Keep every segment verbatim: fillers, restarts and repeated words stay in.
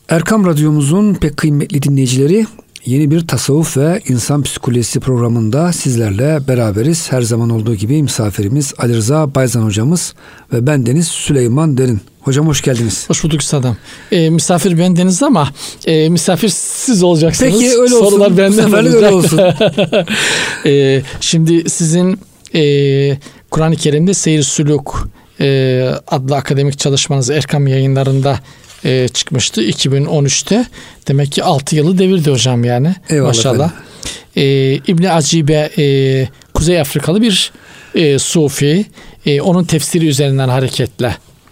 Erkam Radyomuzun pek kıymetli dinleyicileri, yeni bir tasavvuf ve insan psikolojisi programında sizlerle beraberiz. Her zaman olduğu gibi misafirimiz Ali Rıza Bayzan hocamız ve bendeniz Süleyman Derin. Hocam hoş geldiniz. Hoş bulduk Sadam. E, misafir bendeniz ama e, misafir siz olacaksınız. Peki öyle olsun. Sorular benden olacak. Öyle olsun. e, şimdi sizin e, Kur'an-ı Kerim'de Seyr-i Sülûk e, adlı akademik çalışmanız Erkam Yayınları'nda e, çıkmıştı iki bin on üçte. Demek ki altı yılı devirdi hocam yani. Eyvallah maşallah. E, İbn-i Acibe e, Kuzey Afrikalı bir e, Sufi. E, onun tefsiri üzerinden hareketle.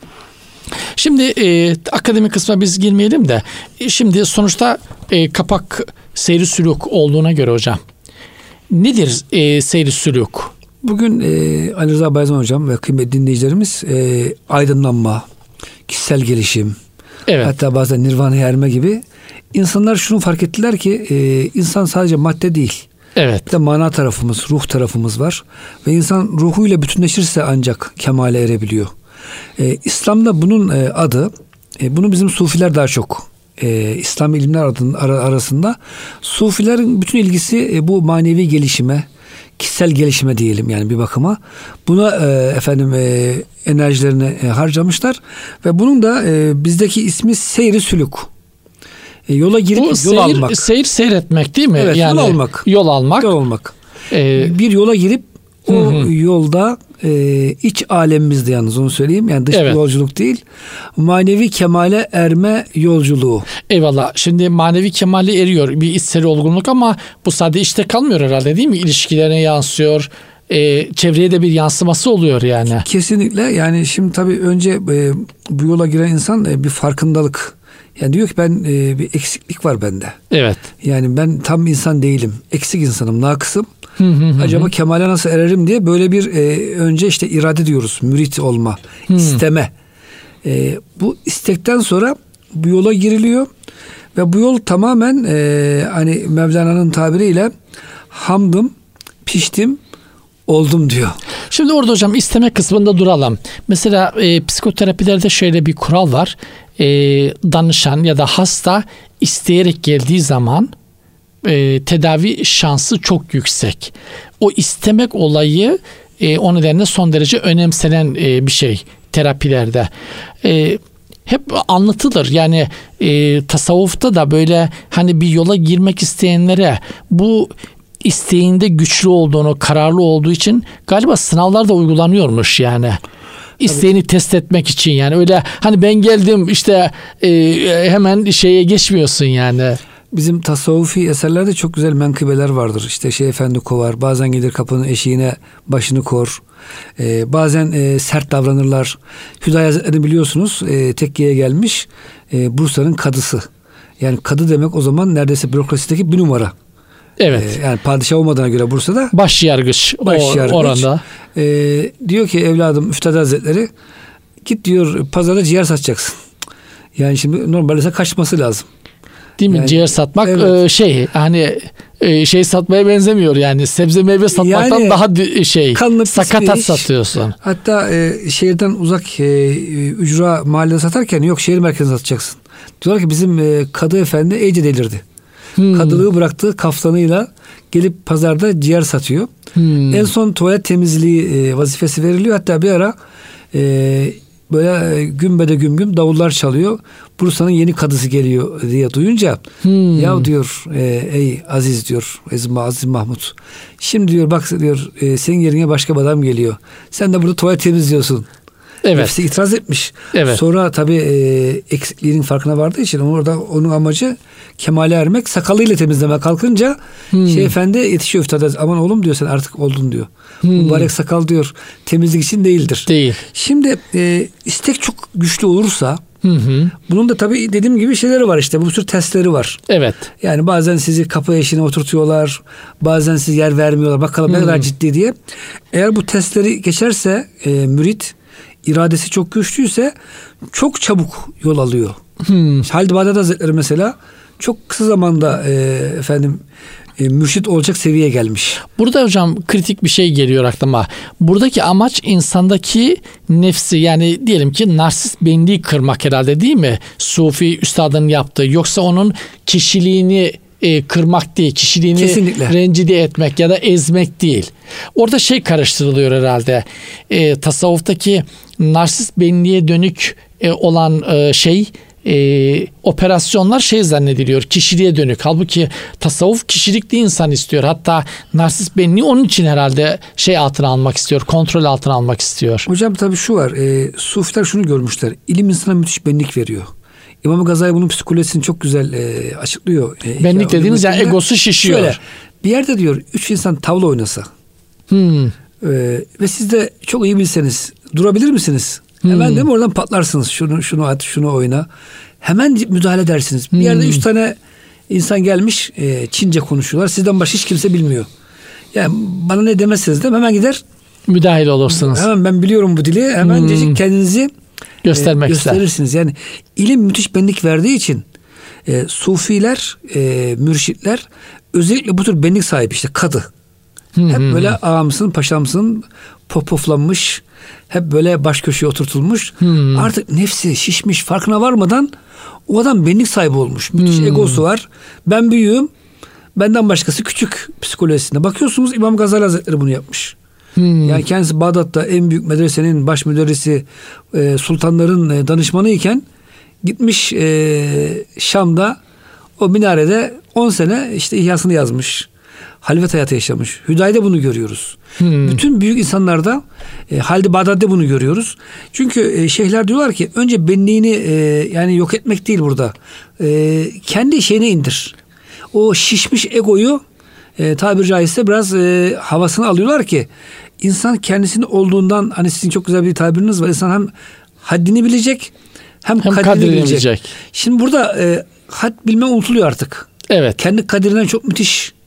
Şimdi e, akademik kısma biz girmeyelim de e, şimdi sonuçta e, kapak Seyr-i Sülûk olduğuna göre hocam nedir e, Seyr-i Sülûk? Bugün e, Ali Rıza Bayzan hocam ve kıymetli dinleyicilerimiz e, aydınlanma, kişisel gelişim, evet. hatta bazen nirvana'ya erme gibi insanlar şunu fark ettiler ki e, insan sadece madde değil. Evet. Bir de mana tarafımız, ruh tarafımız var ve insan ruhuyla bütünleşirse ancak kemale erebiliyor. Ee, İslam'da bunun e, adı, e, bunu bizim Sufiler daha çok, e, İslam ilimler adının ara, arasında Sufilerin bütün ilgisi e, bu manevi gelişime, kişisel gelişime diyelim yani bir bakıma. Buna e, efendim e, enerjilerini e, harcamışlar ve bunun da e, bizdeki ismi Seyr-i Sülûk. E, yola girip bu yol seyir, almak. Seyir seyretmek değil mi? Evet, yani, yol almak. Yol almak. Yol almak. Ee, bir yola girip o hı hı. yolda e, iç alemimizde yalnız onu söyleyeyim. Yani dış evet. yolculuk değil. Manevi kemale erme yolculuğu. Eyvallah. Şimdi manevi kemale eriyor. Bir içsel olgunluk ama bu sadece işte kalmıyor herhalde değil mi? İlişkilerine yansıyor. E, çevreye de bir yansıması oluyor yani. Kesinlikle. Yani şimdi tabii önce e, bu yola giren insan e, bir farkındalık. Yani diyor ki ben e, bir eksiklik var bende. Evet. Yani ben tam insan değilim. Eksik insanım, nakısım. Hı hı hı. Acaba kemale nasıl ererim diye böyle bir e, önce işte irade diyoruz. Mürit olma, hı. isteme. E, bu istekten sonra bu yola giriliyor ve bu yol tamamen e, hani Mevlana'nın tabiriyle hamdım, piştim, oldum diyor. Şimdi orada hocam isteme kısmında duralım. Mesela e, psikoterapilerde şöyle bir kural var. E, danışan ya da hasta isteyerek geldiği zaman e, tedavi şansı çok yüksek. O istemek olayı e, o nedenle son derece önemsenen e, bir şey terapilerde. E, hep anlatılır. Yani e, tasavvufta da böyle hani bir yola girmek isteyenlere bu isteğinde güçlü olduğunu, kararlı olduğu için galiba sınavlar da uygulanıyormuş yani. İsteğini Tabii. test etmek için yani öyle hani ben geldim işte e, hemen şeye geçmiyorsun yani. Bizim tasavvufi eserlerde çok güzel menkıbeler vardır. İşte Şeyh Efendi kovar, bazen gelir kapının eşiğine başını kor. Ee, bazen e, sert davranırlar. Hüdayi Hazretleri biliyorsunuz e, tekkiye gelmiş e, Bursa'nın kadısı. Yani kadı demek o zaman neredeyse bürokrasideki bir numara. Evet. Ee, yani padişah olmadığına göre Bursa'da baş yargıç, baş o, yargıç oranda. Ee, diyor ki evladım Üftade Hazretleri git diyor pazarda ciğer satacaksın. Yani şimdi normalde kaçması lazım. Değil mi? Yani, ciğer satmak evet. e, şey hani e, şey satmaya benzemiyor yani sebze meyve satmaktan yani, daha şey kanlı, sakatat iş. satıyorsun. Hatta e, şehirden uzak e, ücra mahallede satarken yok şehir merkezinde satacaksın. Diyorlar ki bizim e, Kadı Efendi iyice delirdi. Hmm. Kadılığı bıraktığı kaftanıyla gelip pazarda ciğer satıyor. Hmm. En son tuvalet temizliği e, vazifesi veriliyor. Hatta bir ara e, böyle gümbede güm güm davullar çalıyor. Bursa'nın yeni kadısı geliyor diye duyunca hmm. ya diyor e, ey Aziz diyor Aziz Mahmut. Şimdi diyor bak diyor e, senin yerine başka bir adam geliyor. Sen de burada tuvalet temizliyorsun. Evet. Hepsi itiraz etmiş. Evet. Sonra tabii e, eksikliğinin farkına vardığı için orada onun amacı kemale ermek. Sakalıyla temizleme kalkınca hmm. Şeyh Efendi yetişiyor Üftade. Aman oğlum diyor sen artık oldun diyor. Hmm. Mübarek sakal diyor temizlik için değildir. Değil. Şimdi e, istek çok güçlü olursa hı hı. bunun da tabii dediğim gibi şeyleri var işte. Bu tür testleri var. Evet. Yani bazen sizi kapı eşiğine oturtuyorlar. Bazen sizi yer vermiyorlar. Bakalım ne hmm. kadar ciddi diye. Eğer bu testleri geçerse e, mürit iradesi çok güçlüyse çok çabuk yol alıyor. Hmm. Halid Bağdadi Hazretleri mesela çok kısa zamanda e, efendim e, mürşit olacak seviyeye gelmiş. Burada hocam kritik bir şey geliyor aklıma. Buradaki amaç insandaki nefsi, yani diyelim ki narsist benliği kırmak herhalde, değil mi? Sufi üstadın yaptığı, yoksa onun kişiliğini e, kırmak değil, kişiliğini Kesinlikle. rencide etmek ya da ezmek değil. Orada şey karıştırılıyor herhalde. E, tasavvuftaki narsist benliğe dönük e, olan e, şey E, operasyonlar şey zannediliyor, kişiliğe dönük. Halbuki tasavvuf kişilikli insan istiyor. Hatta narsist benliği onun için herhalde şey altına almak istiyor, kontrol altına almak istiyor. Hocam tabii şu var, e, Sufiler şunu görmüşler, ilim insana müthiş benlik veriyor. İmam Gazali bunun psikolojisini çok güzel e, açıklıyor. E, benlik dediğiniz yani egosu şişiyor. Şöyle, bir yerde diyor üç insan tavla oynasa hmm. e, ve siz de çok iyi bilseniz durabilir misiniz? Hmm. Hemen değil mi oradan patlarsınız. Şunu şunu at, şunu oyna. Hemen müdahale edersiniz. Bir yerde hmm. üç tane insan gelmiş, e, Çince konuşuyorlar. Sizden başka hiç kimse bilmiyor. Yani bana ne demezseniz de hemen gider müdahil olursunuz. Hemen ben biliyorum bu dili. Hemen hmm. kendinizi göstermek e, gösterirsiniz. Yani ilim müthiş benlik verdiği için e, Sufiler, e, mürşitler özellikle bu tür benlik sahibi, işte kadı. Hmm. Hep böyle ağamsın, paşamsın, popoflanmış, hep böyle baş köşeye oturtulmuş. Hmm. Artık nefsi şişmiş, farkına varmadan o adam benlik sahibi olmuş. Müthiş hmm. egosu var. Ben büyüğüm, benden başkası küçük psikolojisinde. Bakıyorsunuz İmam Gazali Hazretleri bunu yapmış. Hmm. Yani kendisi Bağdat'ta en büyük medresenin baş müderrisi, e, sultanların e, danışmanı iken gitmiş e, Şam'da o minarede on sene işte ihyasını yazmış. Halvet hayatı yaşamış. Hüdayi'de bunu görüyoruz. Hmm. Bütün büyük insanlarda e, Halid-i Bağdadi'de bunu görüyoruz. Çünkü e, şeyhler diyorlar ki önce benliğini e, yani yok etmek değil burada. E, kendi şeyine indir. O şişmiş egoyu e, tabiri caizse biraz e, havasını alıyorlar ki insan kendisini olduğundan, hani sizin çok güzel bir tabiriniz var. İnsan hem haddini bilecek hem, hem kadrini, kadrini bilecek. bilecek. Şimdi burada e, had bilme unutuluyor artık. Evet. Kendi kadrinden çok müthiş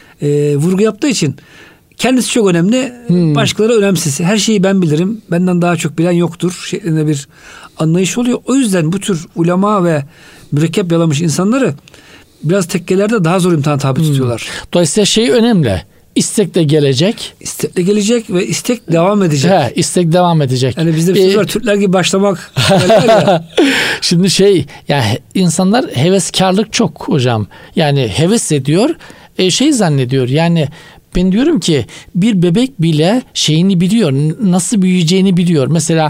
E, vurgu yaptığı için kendisi çok önemli, hmm. başkaları önemsiz. Her şeyi ben bilirim, benden daha çok bilen yoktur şeklinde bir anlayış oluyor. O yüzden bu tür ulema ve mürekkep yalamış insanları biraz tekkelerde daha zor imtihan tabi hmm. tutuyorlar. Dolayısıyla şey önemli. İstekle gelecek. İstekle gelecek ve istek devam edecek. He, istek devam edecek. Yani bizde bir söz var, ee, Türkler gibi başlamak. Şimdi şey, yani insanlar heveskarlık çok hocam. Yani heves ediyor. E, şey zannediyor, yani ben diyorum ki bir bebek bile şeyini biliyor, nasıl büyüyeceğini biliyor. Mesela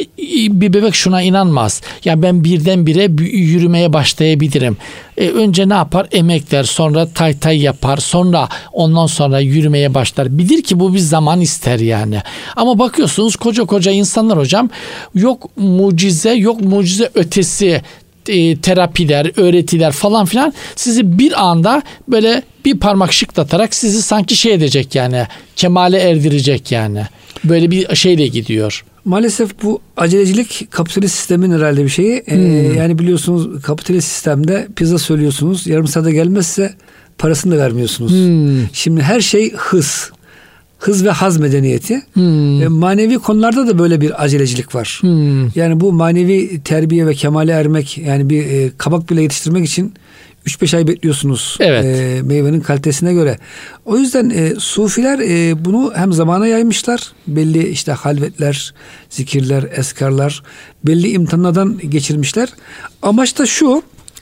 bir bebek şuna inanmaz. Ya ben birdenbire yürümeye başlayabilirim. E, önce ne yapar? Emekler, sonra tay tay yapar, sonra ondan sonra yürümeye başlar. Bilir ki bu bir zaman ister yani. Ama bakıyorsunuz koca koca insanlar hocam, yok mucize, yok mucize ötesi E, terapiler, öğretiler falan filan sizi bir anda böyle bir parmak şıklatarak sizi sanki şey edecek, yani kemale erdirecek yani. Böyle bir şeyle gidiyor. Maalesef bu acelecilik kapitalist sistemin herhalde bir şeyi. Hmm. Ee, yani biliyorsunuz kapitalist sistemde pizza söylüyorsunuz. Yarım saate gelmezse parasını da vermiyorsunuz. Hmm. Şimdi her şey hız. Hız ve haz medeniyeti. Hmm. E, manevi konularda da böyle bir acelecilik var. Hmm. Yani bu manevi terbiye ve kemale ermek, yani bir e, kabak bile yetiştirmek için üç beş ay bekliyorsunuz. Evet. E, meyvenin kalitesine göre. O yüzden e, Sufiler e, bunu hem zamana yaymışlar. Belli işte halvetler, zikirler, eskarlar, belli imtihanlardan geçirmişler. Amaç da şu.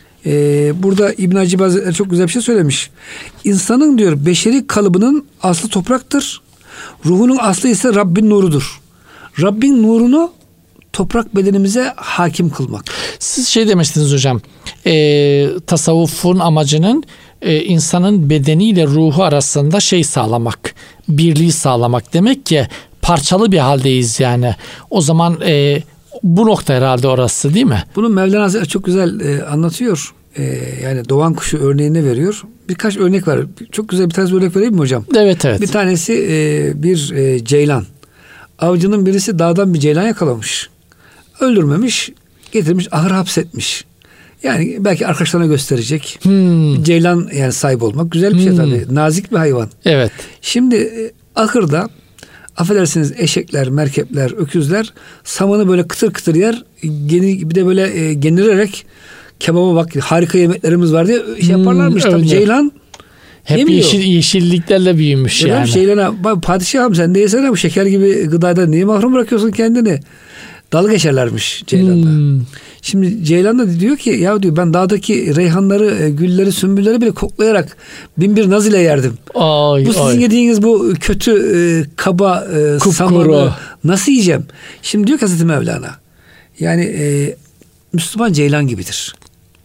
Ee, burada İbn Hacib Hazretleri çok güzel bir şey söylemiş. İnsanın diyor beşeri kalıbının aslı topraktır. Ruhunun aslı ise Rabbin nurudur. Rabbin nurunu toprak bedenimize hakim kılmak. Siz şey demiştiniz hocam. E, tasavvufun amacının e, insanın bedeniyle ruhu arasında şey sağlamak. Birliği sağlamak. Demek ki parçalı bir haldeyiz yani. O zaman e, bu nokta herhalde orası, değil mi? Bunu Mevlana Hazretleri çok güzel e, anlatıyor. E, yani doğan kuşu örneğini veriyor. Birkaç örnek var. Çok güzel bir tane örnek vereyim mi hocam? Evet evet. Bir tanesi e, bir e, ceylan. Avcının birisi dağdan bir ceylan yakalamış. Öldürmemiş, getirmiş, ahır hapsetmiş. Yani belki arkadaşlarına gösterecek. Hmm. Ceylan yani sahip olmak güzel bir şey hmm. tabii. Nazik bir hayvan. Evet. Şimdi e, ahırda affedersiniz eşekler, merkepler, öküzler samanı böyle kıtır kıtır yer. Geni, bir de böyle e, genirerek kebaba bak, harika yemeklerimiz var diye şey yaparlarmış. Hmm, Tabii Ceylan hep yeşil, yeşilliklerle büyümüş Dedim, yani. Ceylan'a bak padişahım sen de yesene bu şeker gibi gıdadan niye mahrum bırakıyorsun kendini? Dalga geçerlermiş Ceylan'da. Hmm. Şimdi Ceylan da diyor ki ya diyor ben dağdaki reyhanları, gülleri, sümbülleri bile koklayarak bin bir naz ile yerdim. Ay, bu sizin ay. yediğiniz bu kötü e, kaba e, samanı nasıl yiyeceğim? Şimdi diyor ki Hazreti Mevlana yani e, Müslüman Ceylan gibidir.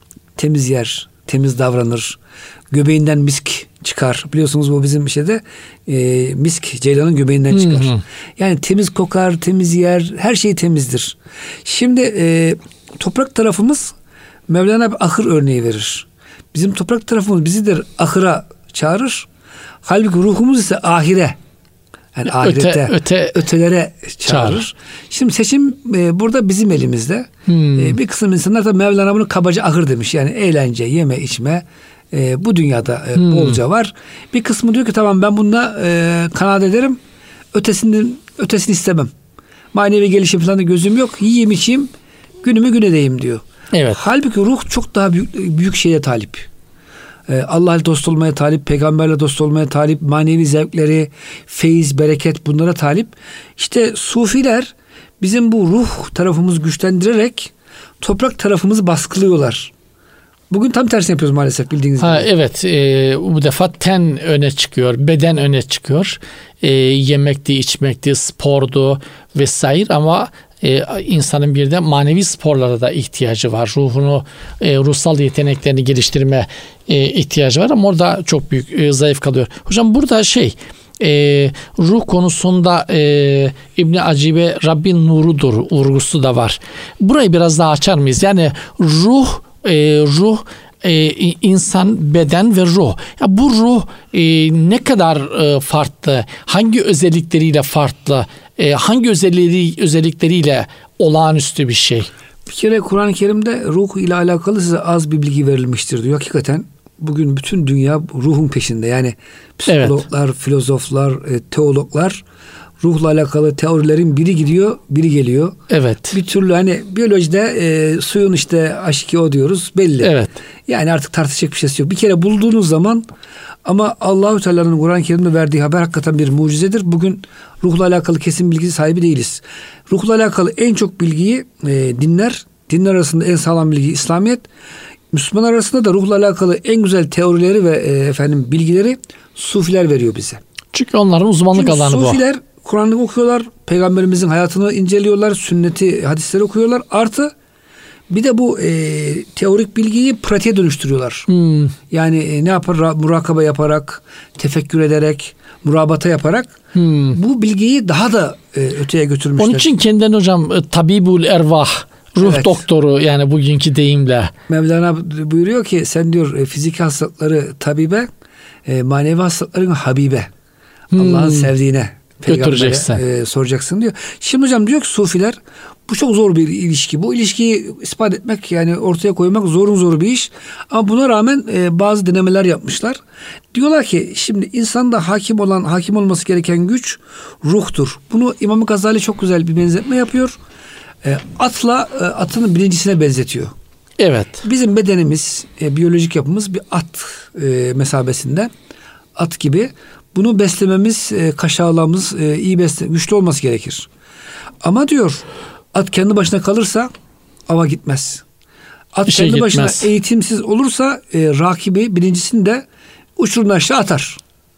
Temiz yer, temiz davranır. Göbeğinden misk çıkar. Biliyorsunuz bu bizim şeyde e, misk Ceylan'ın göbeğinden çıkar. Hı hı. Yani temiz kokar, temiz yer, her şey temizdir. Şimdi e, toprak tarafımız Mevlana bir ahır örneği verir. Bizim toprak tarafımız bizidir ahıra çağırır. Halbuki ruhumuz ise ahire. Yani ahirete, öte, öte, ötelere çağırır. Çağır. Şimdi seçim e, burada bizim elimizde. Hmm. E, bir kısım insanlar da Mevlana bunu kabaca ahır demiş. Yani eğlence, yeme, içme e, bu dünyada e, hmm. bolca var. Bir kısmı diyor ki tamam ben bununla e, kanaat ederim. Ötesini, ötesini istemem. Manevi gelişim falan da gözüm yok. Yiyeyim içeyim, günümü gün edeyim diyor. Evet. Halbuki ruh çok daha büyük, büyük şeye talip. Allah'la dost olmaya talip, peygamberle dost olmaya talip, manevi zevkleri, feyiz, bereket bunlara talip. İşte sufiler bizim bu ruh tarafımızı güçlendirerek toprak tarafımızı baskılıyorlar. Bugün tam tersini yapıyoruz maalesef bildiğiniz ha, gibi. Evet e, bu defa ten öne çıkıyor, beden öne çıkıyor. E, yemekti, içmekti, spordu vesaire ama Ee, insanın bir de manevi sporlara da ihtiyacı var. Ruhunu, e, ruhsal yeteneklerini geliştirme e, ihtiyacı var ama orada çok büyük e, zayıf kalıyor. Hocam burada şey e, ruh konusunda e, İbn-i Acibe Rabbin nurudur vurgusu da var. Burayı biraz daha açar mıyız? Yani ruh e, ruh Ee, insan, beden ve ruh. Ya bu ruh e, ne kadar e, farklı, hangi özellikleriyle farklı, e, hangi özellikleri, özellikleriyle olağanüstü bir şey? Bir kere Kur'an-ı Kerim'de ruh ile alakalı size az bir bilgi verilmiştir diyor. Hakikaten bugün bütün dünya ruhun peşinde. Yani psikologlar, evet. filozoflar, e, teologlar ruhla alakalı teorilerin biri gidiyor, biri geliyor. Evet. Bir türlü hani biyolojide e, suyun işte H iki O diyoruz belli. Evet. Yani artık tartışacak bir şey yok. Bir kere bulduğunuz zaman ama Allahu Teala'nın Kur'an-ı Kerim'de verdiği haber hakikaten bir mucizedir. Bugün ruhla alakalı kesin bilgi sahibi değiliz. Ruhla alakalı en çok bilgiyi e, dinler, dinler arasında en sağlam bilgi İslamiyet. Müslüman arasında da ruhla alakalı en güzel teorileri ve e, efendim bilgileri sufiler veriyor bize. Çünkü onların uzmanlık Çünkü alanı bu. Sufiler Kur'an'ı okuyorlar, peygamberimizin hayatını inceliyorlar, sünneti, hadisleri okuyorlar. Artı bir de bu e, teorik bilgiyi pratiğe dönüştürüyorlar. Hmm. Yani e, ne yapar? Murakaba yaparak, tefekkür ederek, murabata yaparak hmm. bu bilgiyi daha da e, öteye götürmüşler. Onun için kendinden hocam tabibul ervah, ruh evet. doktoru yani bugünkü deyimle. Mevlana buyuruyor ki sen diyor e, fiziki hastalıkları tabibe, e, manevi hastalıkların habibe. Hmm. Allah'ın sevdiğine götüreceksin. E, soracaksın diyor. Şimdi hocam diyor ki sufiler bu çok zor bir ilişki. Bu ilişkiyi ispat etmek yani ortaya koymak zorun zor bir iş. Ama buna rağmen e, bazı denemeler yapmışlar. Diyorlar ki şimdi insanda hakim olan, hakim olması gereken güç ruhtur. Bunu İmam Gazali çok güzel bir benzetme yapıyor. E, atla e, atın birincisine benzetiyor. Evet. Bizim bedenimiz, e, biyolojik yapımız bir at e, mesabesinde. At gibi. Bunu beslememiz, e, kaşağılamız e, iyi besle, güçlü olması gerekir. Ama diyor at kendi başına kalırsa ava gitmez. At bir kendi şey başına eğitimsiz olursa e, rakibi birincisini de uçurumdan aşağı atar.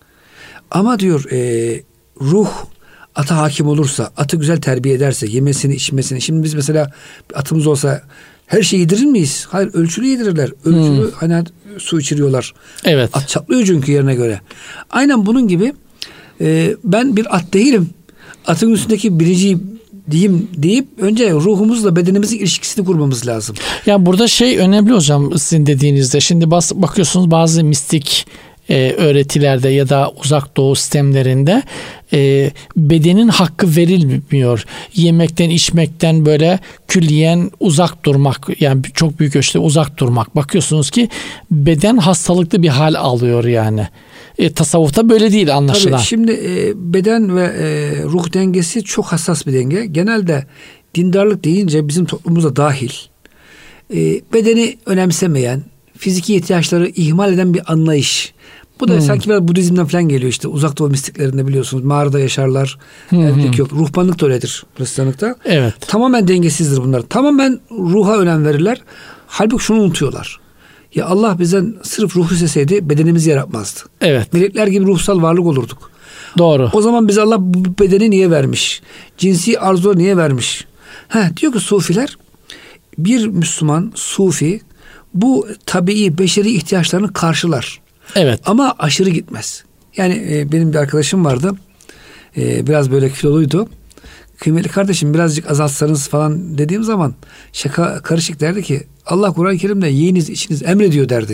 Ama diyor e, ruh ata hakim olursa, atı güzel terbiye ederse, yemesini, içmesini. Şimdi biz mesela atımız olsa her şeyi yedirir miyiz? Hayır, ölçülü yedirirler. Ölçülü hmm. hani su içiriyorlar. Evet. At çatlıyor çünkü yerine göre. Aynen bunun gibi e, ben bir at değilim. Atın üstündeki birinci diyeyim deyip önce ruhumuzla bedenimizin ilişkisini kurmamız lazım. Ya burada şey önemli hocam sizin dediğinizde. Şimdi bas, bakıyorsunuz bazı mistik e, öğretilerde ya da uzak doğu sistemlerinde e, bedenin hakkı verilmiyor. Yemekten, içmekten böyle külliyen uzak durmak, yani çok büyük ölçüde uzak durmak. Bakıyorsunuz ki beden hastalıklı bir hal alıyor yani. E, tasavvufta böyle değil anlaşılan. Tabii şimdi e, beden ve e, ruh dengesi çok hassas bir denge. Genelde dindarlık deyince bizim toplumumuza dahil e, bedeni önemsemeyen, fiziki ihtiyaçları ihmal eden bir anlayış. Bu da hmm. sanki biraz Budizm'den falan geliyor işte. Uzak Doğu mistiklerinde biliyorsunuz mağarada yaşarlar. Hmm. Evlilik yok. Ruhbanlık da öyledir Hristiyanlıkta. Evet. Tamamen dengesizdir bunlar. Tamamen ruha önem verirler. Halbuki şunu unutuyorlar. Ya Allah bizden sırf ruh isteseydi bedenimizi yaratmazdı. Evet. Melekler gibi ruhsal varlık olurduk. Doğru. O zaman bize Allah bu bedeni niye vermiş? Cinsi arzuları niye vermiş? Heh, diyor ki Sufiler, bir Müslüman, Sufi bu tabii beşeri ihtiyaçlarını karşılar. Evet. Ama aşırı gitmez. Yani e, benim bir arkadaşım vardı. E, biraz böyle kiloluydu. Kıymetli kardeşim birazcık azaltsanız falan dediğim zaman şaka karışık derdi ki Allah Kur'an-ı Kerim'de yiyiniz içiniz emrediyor derdi.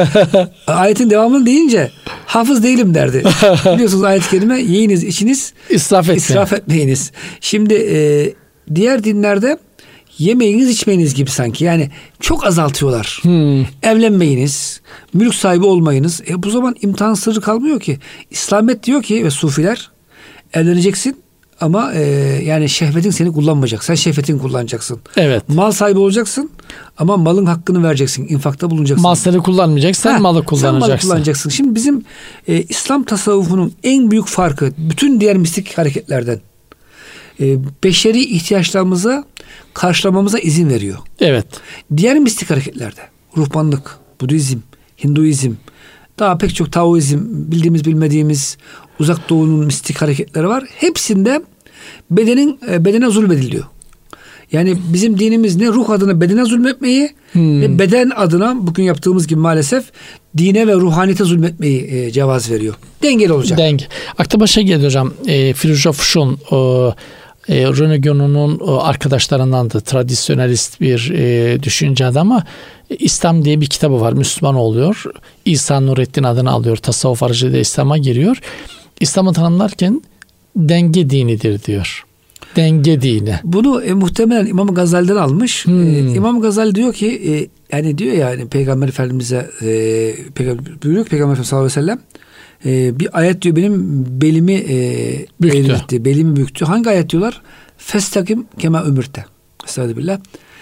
Ayetin devamını deyince hafız değilim derdi. Biliyorsunuz ayet-i kerime yiyiniz içiniz israf, etme. israf etmeyiniz. Şimdi e, diğer dinlerde yemeyiniz içmeyiniz gibi sanki. Yani çok azaltıyorlar. Hmm. Evlenmeyiniz, mülk sahibi olmayınız. E bu zaman imtihan sırrı kalmıyor ki. İslamiyet diyor ki ve Sufiler evleneceksin ama e, yani şehvetin seni kullanmayacak. Sen şehvetini kullanacaksın. Evet. Mal sahibi olacaksın ama malın hakkını vereceksin. İnfakta bulunacaksın. Mal seni kullanmayacak, sen ha, malı kullanacaksın. Sen malı kullanacaksın. Şimdi bizim e, İslam tasavvufunun en büyük farkı bütün diğer mistik hareketlerden e, beşeri ihtiyaçlarımıza karşılamamıza izin veriyor. Evet. Diğer mistik hareketlerde ruhbanlık, Budizm, Hinduizm, daha pek çok Taoizm, bildiğimiz bilmediğimiz Uzak Doğu'nun mistik hareketleri var. Hepsinde bedenin bedene zulmediliyor. Yani bizim dinimiz ne ruh adına bedene zulmetmeyi hmm. ne beden adına bugün yaptığımız gibi maalesef dine ve ruhaniyete zulmetmeyi e, cevaz veriyor. Dengeli olacak. Denge. Aklıma şey geldi hocam. E, Filozof Şun o E, René Guénon'un arkadaşlarındandı. Tradisyonalist bir e, düşünce adamı. E, İslam diye bir kitabı var. Müslüman oluyor. İsa Nurettin adını alıyor. Tasavvuf aracılığıyla İslam'a giriyor. İslam'ı tanımlarken denge dinidir diyor. Denge dini. Bunu e, muhtemelen İmam Gazali'den almış. Hmm. E, İmam Gazali diyor ki e, yani diyor ya yani Peygamber Efendimiz'e e, Peygamber, buyuruyor ki Peygamber Efendimiz sallallahu aleyhi ve sellem Ee, bir ayet diyor benim belimi e, eğriltti, belimi büktü. Hangi ayet diyorlar? Festakim kema ömürte. Estağfirullah.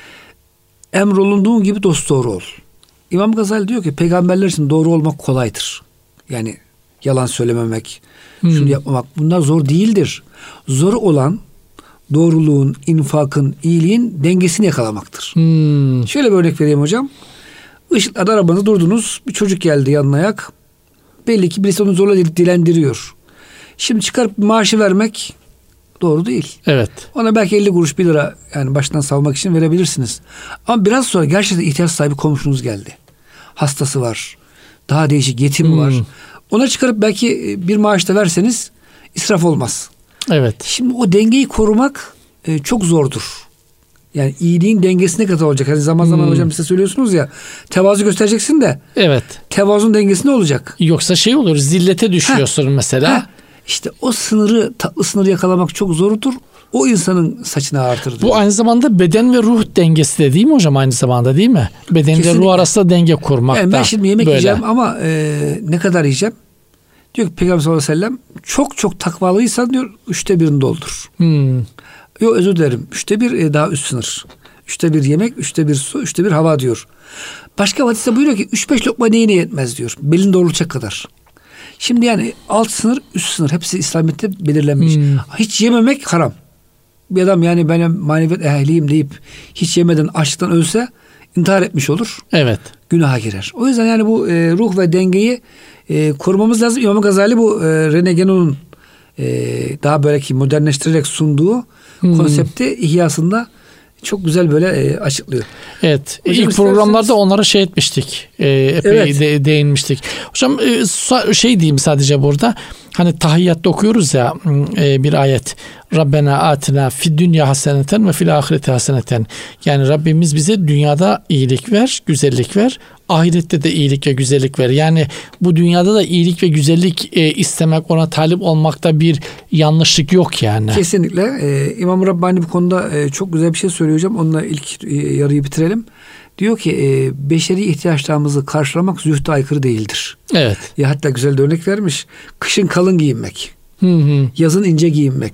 Emrolunduğun gibi dosdoğru ol. İmam Gazali diyor ki peygamberler için doğru olmak kolaydır. Yani yalan söylememek, hmm. şunu yapmamak bunlar zor değildir. Zor olan doğruluğun, infakın, iyiliğin dengesini yakalamaktır. Hmm. Şöyle bir örnek vereyim hocam. Işıklarda arabanızda durdunuz. Bir çocuk geldi yanına ayak. Belli ki birisi onu zorla dilendiriyor. Şimdi çıkarıp maaşı vermek doğru değil. Evet. Ona belki elli kuruş bir lira yani baştan savmak için verebilirsiniz. Ama biraz sonra gerçekten ihtiyaç sahibi komşunuz geldi. Hastası var. Daha değişik yetim hmm. var. Ona çıkarıp belki bir maaş da verseniz israf olmaz. Evet. Şimdi o dengeyi korumak e, çok zordur. Yani iyiliğin dengesi ne kadar olacak? Hani zaman zaman hmm. hocam size söylüyorsunuz ya tevazu göstereceksin de. Evet. Tevazun dengesi ne olacak? Yoksa şey olur zillete düşüyorsun ha. mesela. Ha. İşte o sınırı tatlı sınırı yakalamak çok zordur. O insanın saçını ağartır. Bu aynı zamanda beden ve ruh dengesi de değil mi hocam aynı zamanda değil mi? Bedenle ruh arasında denge kurmak yani da. Ben şimdi yemek böyle. yiyeceğim ama e, ne kadar yiyeceğim? Diyor ki Peygamber sallallahu aleyhi ve sellem çok çok takvalıysan diyor üçte birini doldur. Hmm. Yok özür dilerim. Üçte bir daha üst sınır. Üçte bir yemek, üçte bir su, üçte bir hava diyor. Başka hadiste buyuruyor ki üç beş lokma neyine yetmez diyor. Belin doğrulacak kadar. Şimdi yani alt sınır, üst sınır hepsi İslamiyet'te belirlenmiş. Hmm. Hiç yememek haram. Bir adam yani ben maneviyat ehliyim deyip hiç yemeden açlıktan ölse intihar etmiş olur. Evet. Günaha girer. O yüzden yani bu e, ruh ve dengeyi e, korumamız lazım. İmam Gazali bu e, René Guénon'un e, daha böyle ki modernleştirerek sunduğu hmm. konsepti İhyasında çok güzel böyle e, açıklıyor. Evet. Hocam ilk programlarda onlara şey etmiştik. E, epey evet. de, değinmiştik. Hocam e, şey diyeyim sadece burada. Hani tahiyyatta okuyoruz ya e, bir ayet. Rabbena atina fid dünya haseneten ve fil ahireti haseneten. Yani Rabbimiz bize dünyada iyilik ver, güzellik ver. Ahirette de iyilik ve güzellik ver. Yani bu dünyada da iyilik ve güzellik e, istemek, ona talip olmakta bir yanlışlık yok yani. Kesinlikle. Ee, İmam Rabbani bu konuda e, çok güzel bir şey söylüyor hocam. Onunla ilk e, yarıyı bitirelim. Diyor ki e, beşeri ihtiyaçlarımızı karşılamak zühde aykırı değildir. Evet. Ya hatta güzel bir örnek vermiş. Kışın kalın giyinmek. Hı hı. Yazın ince giyinmek.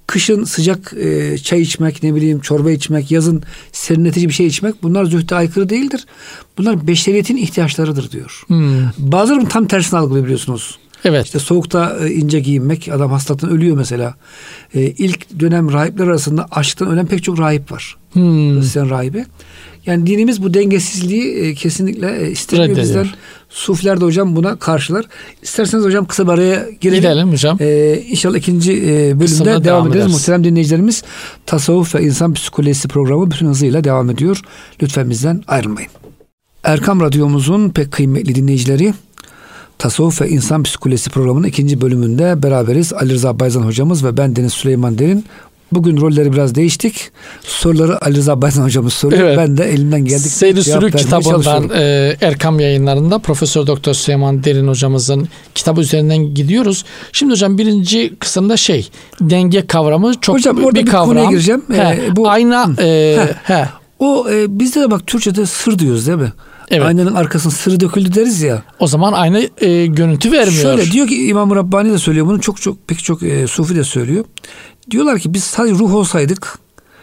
kışın sıcak e, çay içmek, ne bileyim çorba içmek, yazın serinletici bir şey içmek, bunlar zühde aykırı değildir. Bunlar beşeriyetin ihtiyaçlarıdır diyor. Hmm. Bazıları tam tersini algılıyor biliyorsunuz. Evet. İşte soğukta e, ince giyinmek, adam hastalıktan ölüyor mesela. E, ilk dönem rahipler arasında açlıktan ölen pek çok rahip var. Hmm. Hristiyan rahibi. Yani dinimiz bu dengesizliği e, kesinlikle e, istemiyor Reddediyor. bizden. Sufiler de hocam buna karşılar. İsterseniz hocam kısa bir araya girelim. Gidelim hocam. E, İnşallah ikinci e, bölümde Kısımda devam, devam ederiz. ederiz. Muhterem dinleyicilerimiz, Tasavvuf ve İnsan Psikolojisi programı bütün hızıyla devam ediyor. Lütfen bizden ayrılmayın. Erkam Radyomuzun pek kıymetli dinleyicileri, Tasavvuf ve İnsan Psikolojisi programının ikinci bölümünde beraberiz. Ali Rıza Bayzan hocamız ve ben Deniz Süleyman Derin. Bugün rolleri biraz değiştik. Soruları Ali Rıza Bayzan hocamız soruyor. Evet. Ben de elimden geldik. Seyri Sürük kitabından e, Erkam Yayınlarında Profesör Doktor Süleyman Derin hocamızın kitabı üzerinden gidiyoruz. Şimdi hocam birinci kısımda şey, denge kavramı çok hocam, orada bir, bir kavram. Konuya gireceğim. He, ee, bu ayna e, he. O e, bizde de bak Türkçe'de sır diyoruz değil mi? Evet. Aynanın arkasına sırrı döküldü deriz ya. O zaman ayna e, görüntü vermiyor. Şöyle diyor ki İmam Rabbani de söylüyor bunu, çok çok pek çok e, sufi de söylüyor. Diyorlar ki biz sadece ruh olsaydık,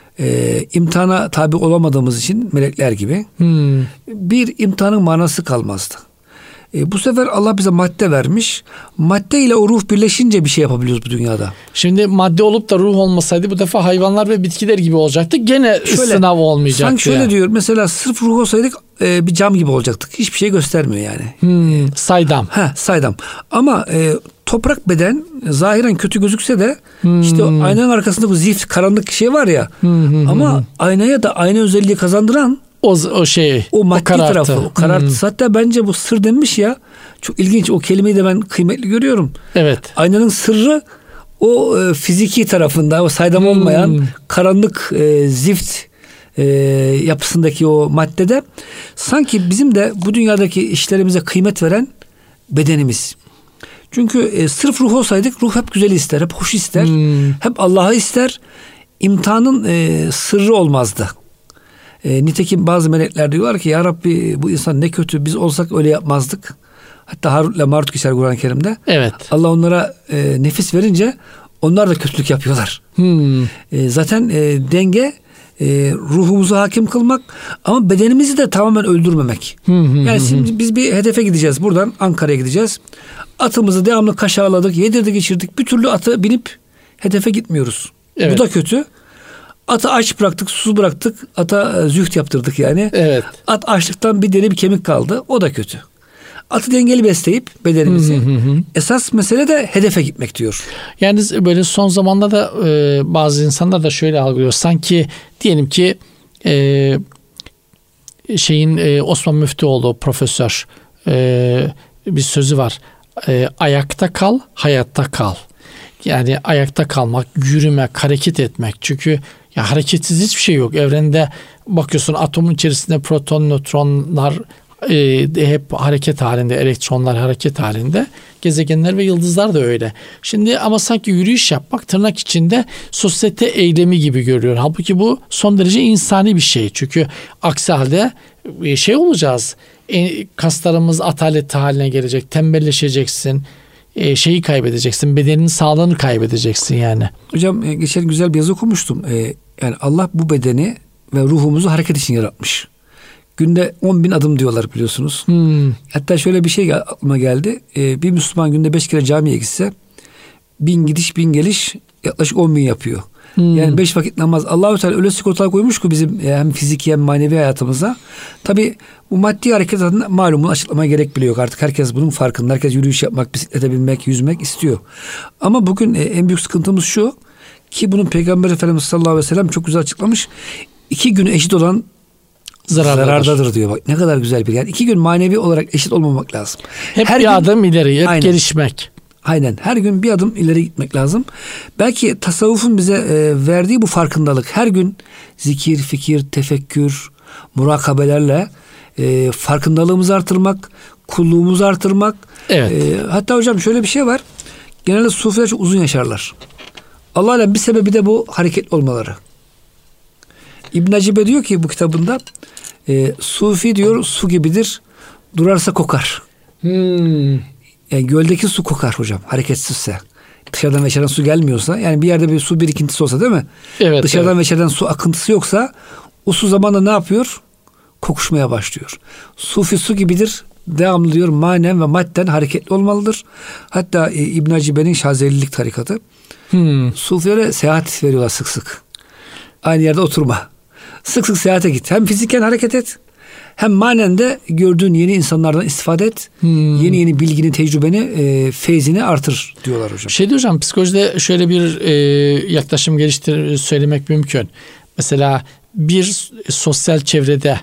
e, imtihana tabi olamadığımız için melekler gibi hmm. bir imtihanın manası kalmazdı. E, bu sefer Allah bize madde vermiş. Madde ile o ruh birleşince bir şey yapabiliyoruz bu dünyada. Şimdi madde olup da ruh olmasaydı bu defa hayvanlar ve bitkiler gibi olacaktı. Gene şöyle, sınav olmayacaktı. Sanki şöyle yani. Diyor mesela, sırf ruh olsaydık e, bir cam gibi olacaktık. Hiçbir şey göstermiyor yani. Hmm, saydam. Ha, saydam. Ama e, toprak beden zahiren kötü gözükse de hmm. işte o aynanın arkasında bu zift karanlık şey var ya. Hmm, ama hmm. aynaya da ayna özelliği kazandıran O, o şey, o maddi o tarafı, o karartısı. Hmm. Hatta bence bu sır denmiş ya. Çok ilginç. O kelimeyi de ben kıymetli görüyorum. Evet. Aynanın sırrı o e, fiziki tarafında, o saydam olmayan hmm. karanlık e, zift e, yapısındaki o maddede, sanki bizim de bu dünyadaki işlerimize kıymet veren bedenimiz. Çünkü e, sırf ruh olsaydık, ruh hep güzel ister, hep hoş ister, hmm. hep Allah'ı ister. İmtihanın e, sırrı olmazdı. E, nitekim bazı melekler diyorlar ki ya Rabbi, bu insan ne kötü, biz olsak öyle yapmazdık. Hatta Harut ile Marut geçer Kur'an-ı Kerim'de. Evet. Allah onlara e, nefis verince onlar da kötülük yapıyorlar. Hmm. E, zaten e, denge e, ruhumuzu hakim kılmak ama bedenimizi de tamamen öldürmemek. Hmm, yani hmm, şimdi hmm. biz bir hedefe gideceğiz. Buradan Ankara'ya gideceğiz. Atımızı devamlı kaşağıladık, yedirdik, içirdik. Bir türlü atı binip hedefe gitmiyoruz. Evet. Bu da kötü. Atı aç bıraktık, susuz bıraktık. Ata züht yaptırdık yani. Evet. At açlıktan bir deri bir kemik kaldı. O da kötü. Atı dengeli besleyip bedenimizi. Hı hı hı. Esas mesele de hedefe gitmek diyor. Yani böyle son zamanlarda e, bazı insanlar da şöyle algılıyor. Sanki diyelim ki e, şeyin e, Osman Müftüoğlu profesör e, bir sözü var. E, ayakta kal, hayatta kal. Yani ayakta kalmak, yürümek, hareket etmek. Çünkü ya hareketsiz hiçbir şey yok. Evrende bakıyorsun, atomun içerisinde proton, nötronlar e, hep hareket halinde, elektronlar hareket halinde. Gezegenler ve yıldızlar da öyle. Şimdi ama sanki yürüyüş yapmak tırnak içinde sosyete eylemi gibi görüyor. Halbuki bu son derece insani bir şey. Çünkü aksi halde şey olacağız. E, kaslarımız atalet haline gelecek, tembelleşeceksin. E, şeyi kaybedeceksin, bedenin sağlığını kaybedeceksin yani. Hocam e, geçen güzel bir yazı okumuştum. E, yani Allah bu bedeni ve ruhumuzu hareket için yaratmış. Günde on bin adım diyorlar biliyorsunuz. Hmm. Hatta şöyle bir şey aklıma geldi. E, bir Müslüman günde beş kere camiye gitse, bin gidiş bin geliş yaklaşık on bin yapıyor. Hmm. Yani beş vakit namaz. Allah-u Teala öyle sigortalar koymuş ki bizim hem fiziki hem manevi hayatımıza. Tabii bu maddi hareket adına malum, bunu açıklamaya gerek bile yok. Artık herkes bunun farkında. Herkes yürüyüş yapmak, bisiklete binmek, yüzmek istiyor. Ama bugün en büyük sıkıntımız şu ki bunu Peygamber Efendimiz sallallahu aleyhi ve sellem çok güzel açıklamış. İki gün eşit olan zarardadır, zarardadır diyor. Bak ne kadar güzel bir yer. Yani iki gün manevi olarak eşit olmamak lazım. Hep Her bir gün, adım ileri, hep aynen, gelişmek. Aynen. Her gün bir adım ileri gitmek lazım. Belki tasavvufun bize e, verdiği bu farkındalık. Her gün zikir, fikir, tefekkür, murakabelerle e, farkındalığımızı artırmak, kulluğumuzu artırmak. Evet. E, hatta hocam şöyle bir şey var. Genelde sufiler çok uzun yaşarlar. Allah'ın bir sebebi de bu hareketli olmaları. İbn Acibe diyor ki bu kitabında e, sufi diyor su gibidir, durarsa kokar. Hmm. Yani göldeki su kokar hocam hareketsizse. dışarıdan ve içeriden su gelmiyorsa, yani bir yerde bir su birikintisi olsa değil mi? Evet. Dışarıdan evet. ve içeriden su akıntısı yoksa o su zamanla ne yapıyor? Kokuşmaya başlıyor. Sufi su gibidir. Devamlı diyor manen ve madden hareketli olmalıdır. Hatta e, İbn Acibe'nin Şazelilik tarikatı Hmm. Sufilere seyahat veriyorlar sık sık. Aynı yerde oturma. Sık sık seyahate git. Hem fiziken hareket et, hem manen de gördüğün yeni insanlardan istifade et. Hmm. Yeni yeni bilgini, tecrübeni, e, feyzini artır diyorlar hocam. Şey diyor hocam, psikolojide şöyle bir e, yaklaşım geliştir söylemek mümkün. Mesela bir sosyal çevrede,